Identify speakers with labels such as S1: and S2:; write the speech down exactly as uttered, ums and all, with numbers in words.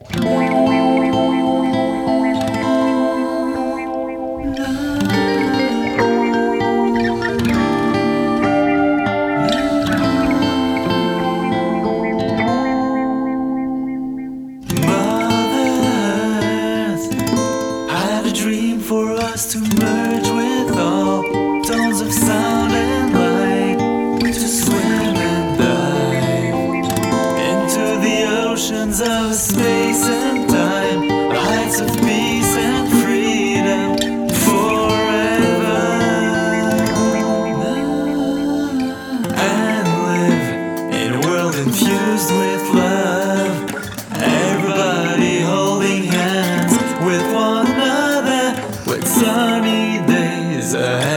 S1: Dream for us to merge with all tones of sound and light, to swim and dive into the oceans of space and time, the heights of peace and freedom forever, and live in a world infused with love, everybody holding hands with one another, with sunny days ahead.